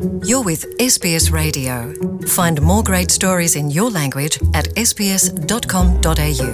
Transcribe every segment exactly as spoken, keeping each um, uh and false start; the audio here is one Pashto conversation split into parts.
You're with S B S Radio. Find more great stories in your language at s b s dot com dot a u.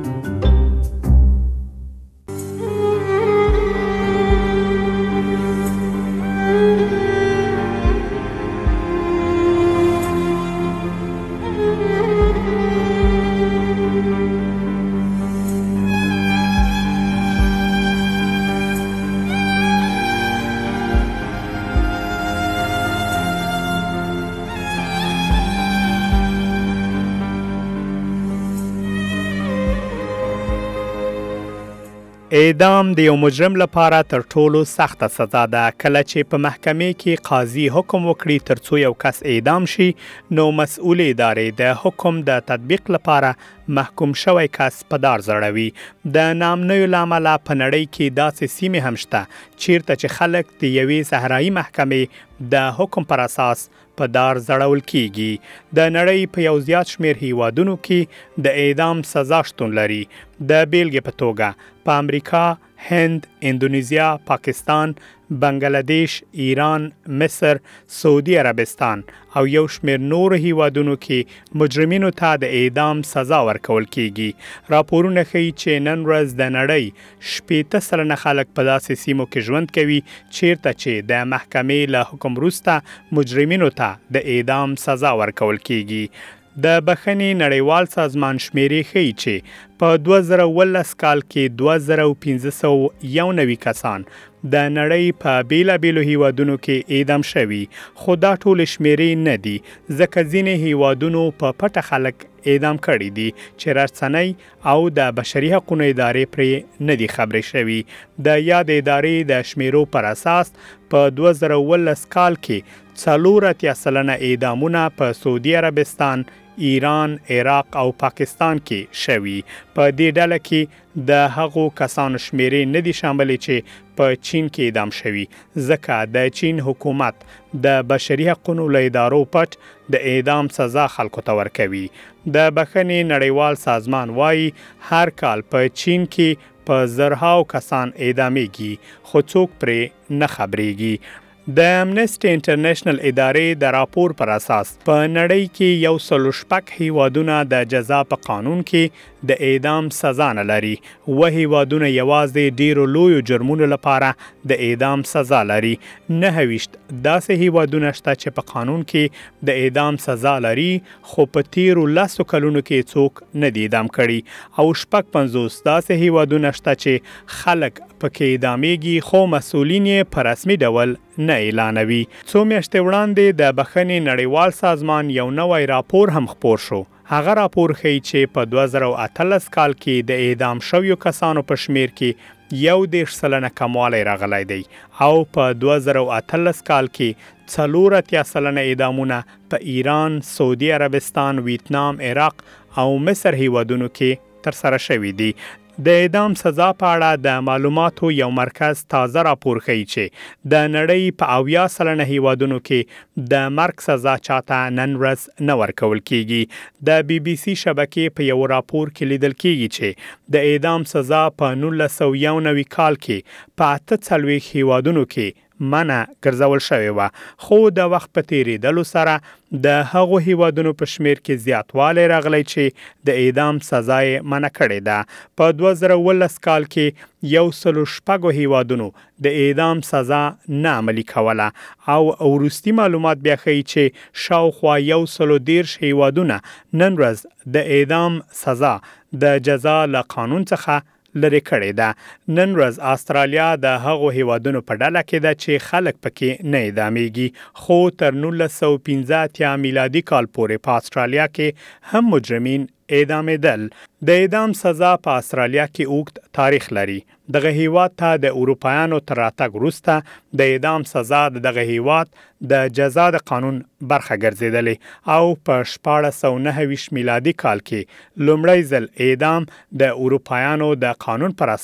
اعدام د یو مجرم لپاره تر ټولو سخته سزا ده. کله چې په محکمې کې قاضي حکم وکړي ترڅو یو کس اعدام شي، نو مسؤل ادارې د حکم د تطبیق لپاره محکوم شوی کس په دار زړوي. د نامنیو له امله په نړۍ کې داسې سیمې هم شته چیرته چې خلک د یوې صحرایي محکمې د حکم پر اساس په دار زړول کیږي. د نړۍ په یو زیات شمیر هیوادونو کې د اعدام سزا شتون لري. د بیلګې په توګه په امریکا، هند، اندونیزیا، پاکستان، بنگلاديش، ایران، مصر، سعودي عربستان او یو شمیر نور هیوادونو کې مجرمینو ته د اعدام سزا ورکول کیږي. راپورونه ښیي چې نن ورځ د نړۍ شپېته سلنه خلک په داسې سیمو کې ژوند کوي چیرته چې د محکمې له حکم وروسته مجرمینو ته د اعدام سزا ورکول کیږي. د بخښنې نړیوال سازمان شمیرې ښیي چې په دوه زره اوولس کال کې دوه زره پنځه سوه یو نوي کسان د نړۍ په بیلابیلو هیوادونو کې اعدام شوي، خو دا ټول شمیرې نه دي ځکه ځینې هیوادونو په پټه خلک اعدام کړي دي چې رسنۍ او د بشري حقوقو ادارې پرې نه دي خبرې شوي. د یاد ادارې د شمیرو پر اساس په دوه زره اوولس کال کې څلور اتیا سلنه اعدامونه په سعودي عربستان، ایران، عراق او پاکستان کې شوي. په دې ډله کې د هغو کسانو شمیرې نه دي شاملې چې په چین کې اعدام شوي ځکه د چین حکومت د بشري حقوقو له ادارو پټ د اعدام سزا خلکو ته ورکوي. د بخښنې نړیوال سازمان وایي هر کال په چین کې په زرهاو کسان اعدامیږي خو څوک پرې نه خبرېږي. د امنسټي انټرنیشنل ادارې د راپور پر اساس په نړۍ کې یو سل شپږ هیوادونه د جزا په قانون کې د اعدام سزا نه لري. و هیوادونه یوازې ډیرو لویو جرمونو لپاره د اعدام سزا لري. نهه ویشت داسې هیوادونه شته چې په قانون کې د اعدام سزا لري خو په تیرو لسو کلونو کې څوک نه دی اعدام کړي، او شپږ پنځوس داسې هیوادونه شته چې خلک پکې اعدامیږي خو مسؤلین یې په رسمي ډول نه اعلانوي. څو میاشتې وړاندې د بخښنې نړیوال سازمان یو نوی راپور هم خپور شو. هغه راپور ښیي چې په دوه زره اتلس کال کې د اعدام شویو کسانو په شمیر کې یو دېرش سلنه کموالی راغلی دی، او په دوه زره اتلس کال کې څلور اتیا سلنه اعدامونه په ایران، سعودي عربستان، ویتنام، عراق او مصر هیوادونو کې ترسره شوي دي. د اعدام سزا په اړه د معلوماتو یو مرکز تازه راپور ښیي چې د نړۍ په اویا سلنه هیوادونو کې د مرګ سزا چاته نن ورځ نه ورکول کیږي. د بی بی سی شبکې په یو راپور کې لیدل کیږي چې د اعدام سزا په نولس سوه یو نوي کال کې په اته څلوېښت هیوادونو کې منع ګرځول شوی و، خو د وخت په تیریدلو سره د هغو هیوادونو په شمیر کې زیاتوالی راغلی چې د اعدام سزا یې منع کړې ده. په دوه زره اوولس کال کې یو سل شپږو هیوادونو د اعدام سزا نه عملي کوله، او وروستي معلومات بیا ښیي چې شاوخوا یو سل دېرش هیوادونه نن ورځ د اعدام سزا د جزا له قانون څخه لري کړې ده. نن ورځ استرالیا د هغو هیوادونو په ډله کې ده چې خلک پکې نه اعدامیږي، خو تر نولس سوه پنځه اتیا میلادي کال پورې په استرالیا کې هم مجرمین اعدامېدل. د اعدام سزا په استرالیا کې اوږد تاریخ لري. دغه هیواد ته د اروپایانو تر راتګ وروسته د اعدام سزا د دغه هیواد د جزا د قانون برخه ګرځېدلې، او په شپاړس سوه نهه ویشت میلادي کال کې لومړی ځل اعدام د اروپایانو د قانون پر اساس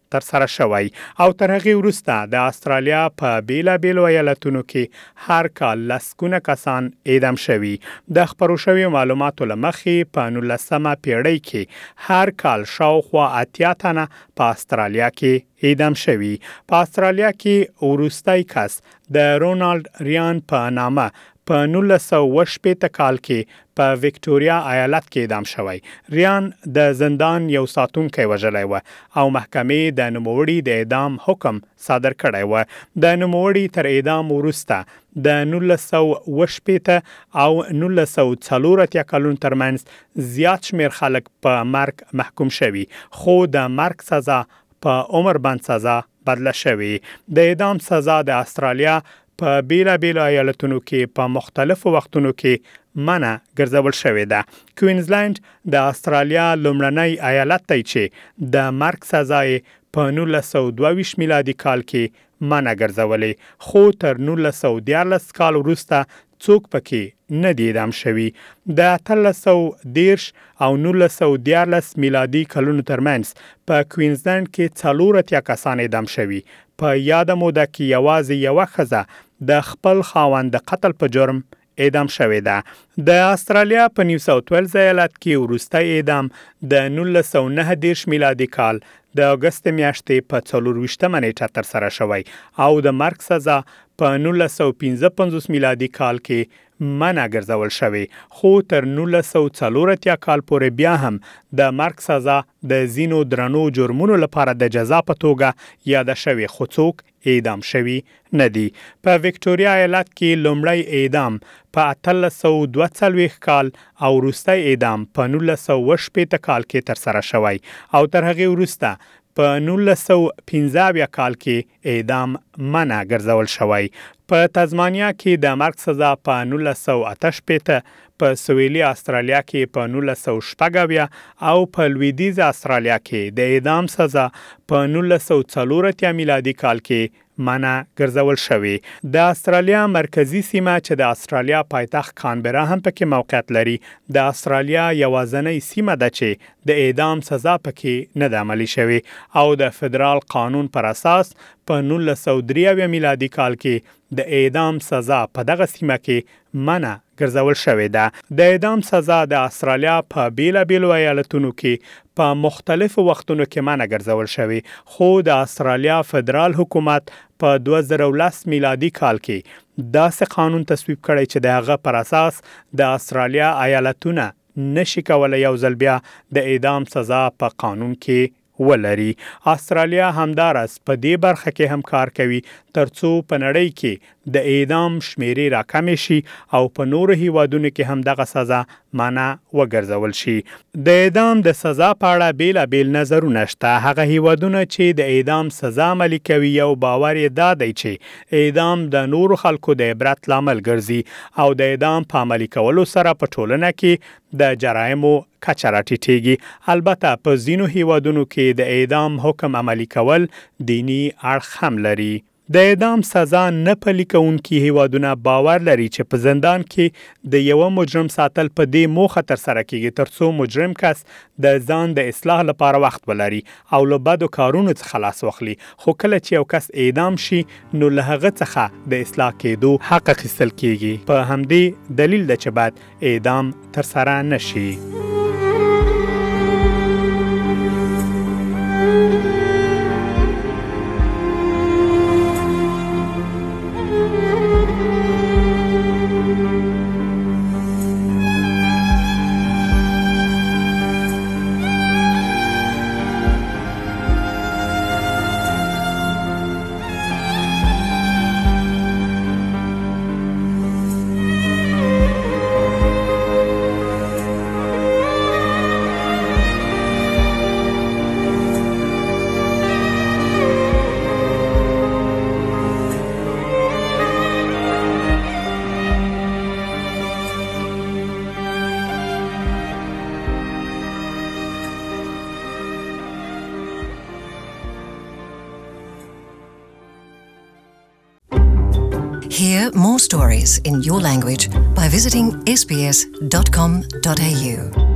تر سره شوی او تر هغې وروسته د استرالیا په بیلابیلو ایالتونو کې هر کال لسګونه کسان اعدام شوي. د خپرو شویو معلوماتو له مخې په نولسمه پیړۍ کې هر کال شاوخوا اتیا تنه په استرالیا کې اعدام شوي. په استرالیا کې وروستی کس د رونالد ریان په نامه په نولس سوه اوه شپېته کال کې په وکټوریا ایالت کې اعدام شوی. ریان د زندان یو ساتونکی وژلی و او محکمې د نوموړي د اعدام حکم صادر کړی و. د نوموړي تر اعدام وروسته د نولس سوه اوه شپېته او نولس سوه څلور اتیا کلونو ترمنځ زیات شمېر خلک په مرګ محکوم شوي، خو د مرګ سزا په عمر بند سزا بدله شوې. د اعدام سزا د استرالیا په بیلا بیلا ایالتونو کې په مختلفو وختونو کې منع ګرځول شوې ده. کوینزلند د استرالیا لومړنی ایالت دی چې د مرګ سزا په نولس سوه دوه ویشت میلادي کال کې منع ګرځولې، خو تر نولس سوه دیارلس کال وروسته څوک پکې نه دی اعدام شوي. د اتلس سوه دېرش او نولس سوه دیارلس میلادي کلونو ترمنځ په کوینزلند کې څلور اتیا کسان اعدام شوي. په یاده موده کې یوازې یوه ښځه د خپل خاوند د قتل په جرم اعدام شوې ده. د استرالیا په نیو ساوث ویلز ایالت کې وروستی اعدام د نولس سوه نهه دېرش میلادي کال د اګست میاشتې په څلور ویشتمه نیټه تر سره شوی او د مرګ سزا په نولس سوه پنځه پنځوس میلادي کال کې منع ګرځول شوی، خو تر نولس سوه څلور اتیا کال پورې بیا هم د مرګ سزا د ځینو درنو جرمونو لپاره د جزا په توګه یاده شوی، خو څوک اعدام شوی نه دی. په وکټوریا ایالت کې لومړی اعدام په اتلس سوه دوه څلوېښت کال او وروستی اعدام په نولس سوه اوه شپېته کال کې تر سره شوی او تر هغې وروسته په نولس سوه پنځه اویا کال کې اعدام منع ګرځول شوی. په تزمانیا کې د مرګ سزا په نولس سوه اته شپېته، په سویلي استرالیا کې په نولس سوه شپږ اویا او په لویدیځ استرالیا کې د اعدام سزا په نولس سوه څلور اتیا میلادي کال کې منع ګرځول شوی. د استرالیا مرکزی سیمه چې د استرالیا پایتخت کانبرا هم پکې موقعیت لري، د استرالیا یوازینۍ سیمه ده چې د اعدام سزا پکې نه ده عملي شوی او د فدرال قانون پر اساس په نولس سوه درې اویا میلادي کال کې د اعدام سزا په دغه سیمه کې منع ګرځول شوې ده. د اعدام سزا د استرالیا په بیلابیلو ایالتونو کې په مختلفو وختونو کې منع ګرځول شوی، خو د استرالیا فدرال حکومت په دوه زره ولس میلادي کال کې داسې قانون تصویب کړی چې د هغه پر اساس د استرالیا ایالتونه نشي کولی یو ځل بیا د اعدام سزا په قانون کې ولري. استرالیا همدارس په دې برخه کې هم کار کوي ترڅو په نړۍ کې د اعدام شمیرې راکمې شي او په نورو هیوادونو کې هم دغه سزا منع وګرځول شي. د اعدام د سزا په اړه بیلابیل نظرونه شته. هغه هیوادونه چې د اعدام سزا عملي کوي یو باور یې دا دی چې اعدام د نورو خلکو د عبرت لامل ګرځي او د اعدام په عملي کولو سره په ټولنه کې د جرایمو کچه راټیټیږي. البته په ځینو هیوادونو کې د اعدام حکم عملي کول دینی اړخ هم لري. د اعدام سزا نه پلي کوونکي هیوادونه باور لري چې په زندان کې د یوه مجرم ساتل په دې موخه ترسره کیږي ترڅو مجرم کس د ځان د اصلاح لپاره وخت ولري او له بدو کارونو څخه خلاص واخلي. خو کله چې یو کس اعدام شي نو له هغه څخه د اصلاح کېدو حق اخیستل کیږي. په همدې دلیل ده چې باید اعدام ترسره نشي. Hear more stories in your language by visiting s b s dot com dot a u.